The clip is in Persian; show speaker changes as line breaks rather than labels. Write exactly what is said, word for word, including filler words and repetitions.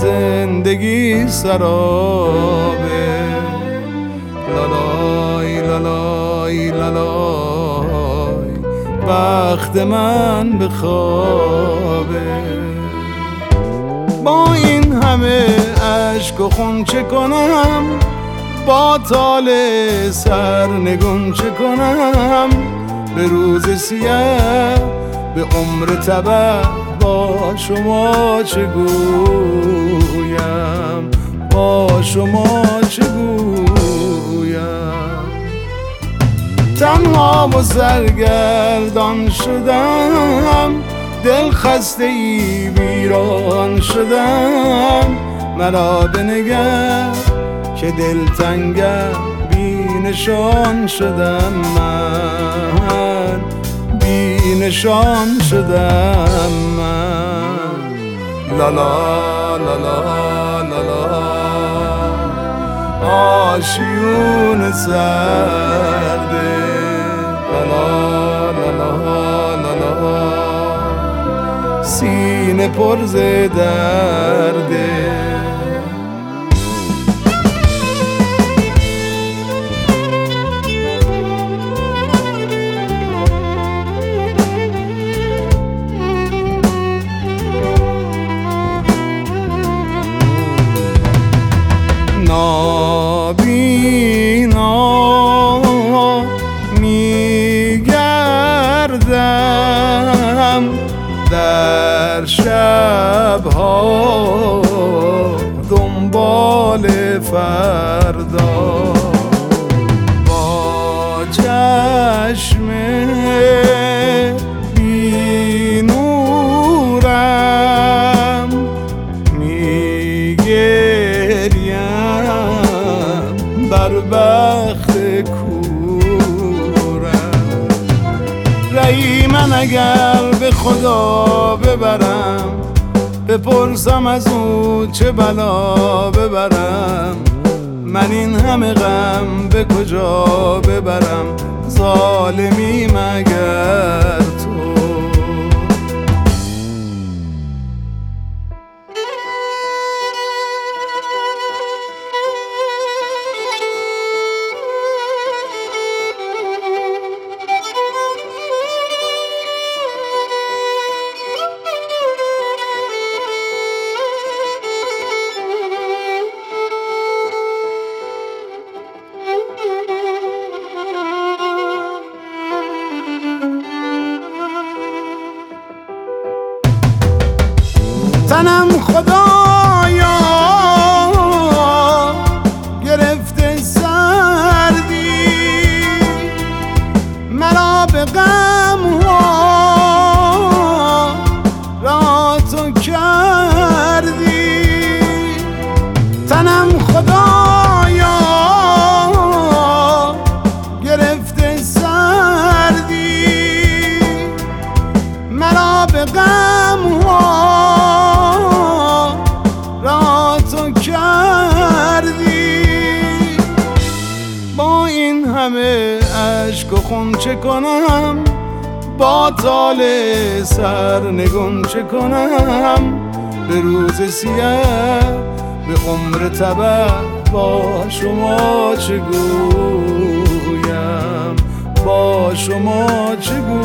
زندگی سرابه. لالای لالای لالای بخت من به خوابه. با این همه عشق و خون چه کنم، با طال سرنگون چه کنم، به روز سیاه به عمر تبه با شما چه گویم، با شما چه گویم. تنها و سرگردان شدم، دل خسته ای ویران شدم. مرا بنگر که دلتنگم بی نشان شدم، من بی نشان شدم من. لالا لالا لالا آشیون سرده. لالا لالا لالا سینه پر ز درده. نابینا میگردم در شبها دنبال فردا، با چشم بی نورم میگریم بر بخت کورم. رأی من اگر به خدا ببرم، بپرسم از او چه بلا ببرم. من این همه غم به کجا ببرم، ظالمی مگر تو. تنم خدایا گرفته سردی، مرا به غم ها را تو کردی. تنم خدایا گرفته سردی، مرا به غم ها کردی. با این همه عشق و خون چه کنم، با طال سرنگون چه کنم، به روز سیاه به عمر تبه با شما چه گویم، با شما چه گویم.